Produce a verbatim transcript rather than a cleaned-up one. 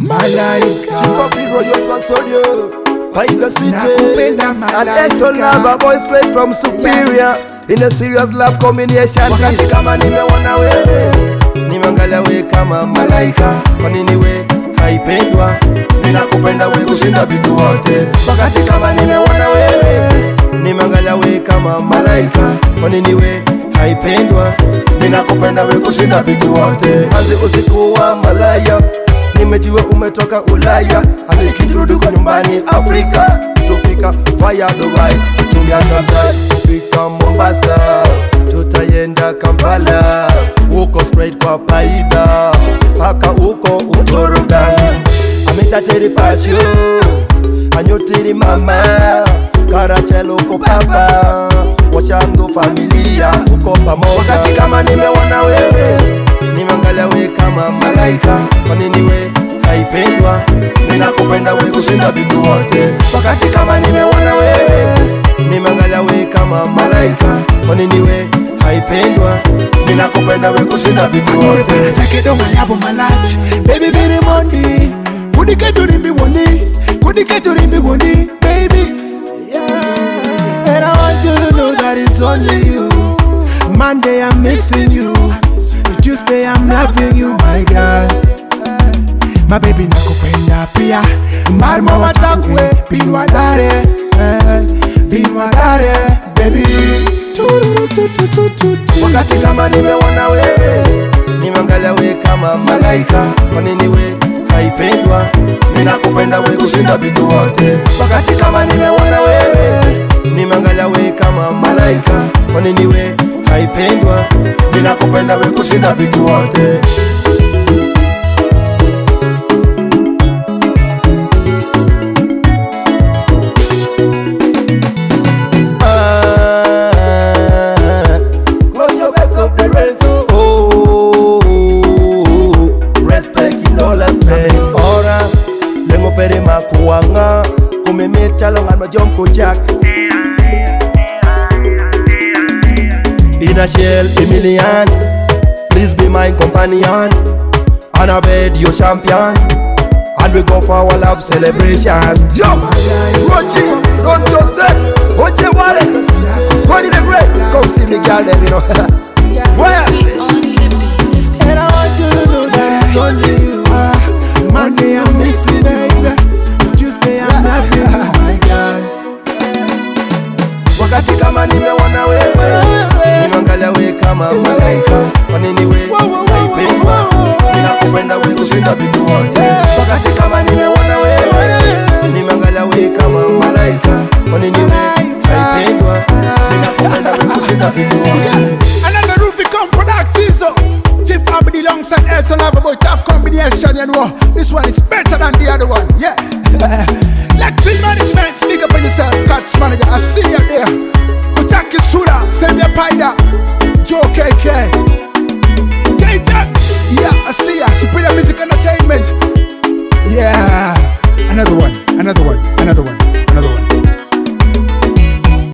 Malaika Chikopiro yo swag sodio Paiga City Nakupenda And malaika Elton Lava boy straight from Superior In a serious love combination. Wakati kama nimeona wewe nimeangalia wewe kama malaika. Kwa nini we haipendwa? Ninakupenda wewe kushinda vitu wote. Wakati kama nimeona wewe nimeangalia wewe kama malaika. Kwa nini we haipendwa? Ninakupenda wewe kushinda vitu wote. Anzi usiku wa malaya nimejua umetoka Ulaya. Hadi nikirudi kwa nyumbani Afrika tufika via Dubai, tutumia Samsung fika Mombasa, tutayenda Kampala, uko straight kwa Paida paka uko Uturudan. Ametateri pasio anyotiri mama Karachelo uko papa wachangu familia uko pamoja. Wakati kama nimeona wewe nimeangalia wewe kama malaika. Kwa nini we haipendwa? Ninakupenda wewe kushinda vitu wote. Wakati kama nimeona wewe nimeangalia wewe kama malaika. Kwa nini we haipendwa? Ninakupenda wewe kushinda vitu wote. Sakedonga yabo malachi baby bini mondi kudike turimbi woni kudike turimbi woni baby yeah. And I want you to know that it's only you. Monday I'm missing you, Tuesday I'm loving you my girl. My baby nakupenda pia marma watakwe binwa dare binwa dare baby. Wakati kama nimeona wewe nimeangalia wewe kama malaika. Kwa nini we haipendwa? Ninakupenda wewe kushinda vitu wote. Wakati kama nimeona wewe nimeangalia wewe kama malaika. Kwa nini we haipendwa? Ninakupenda wewe kushinda vitu wote. Kuwanga kumemeta longa majom kujak in a shell a million. Please be my companion and I bed your champion. And we go for our love celebration. Yo, Rochi, don't just say Rochi Warren, Connie the Great. Come see me girl them, you know. Where? And I want you to know that it's only you. uh, Monday I'm missing baby, Tuesday I'm loving you my girl. Wakati kama nimeona wewe nimeangalia wewe kama malaika. Kwa nini wewe haipendwa? Ninakupenda wewe kushinda vitu wote. Wakati kama nimeona wewe nimeangalia wewe kama malaika. Kwa nini wewe haipendwa? Ninakupenda wewe kushinda vitu wote. Another Rubicon Productions, Chief Abdi alongside Elton Lava boy, tough combination, you know. This one is better than the other one, yeah. Electric management, big up on yourself, Cats manager, I see you there. Utaki Sura, Savior Paida, Joe K K.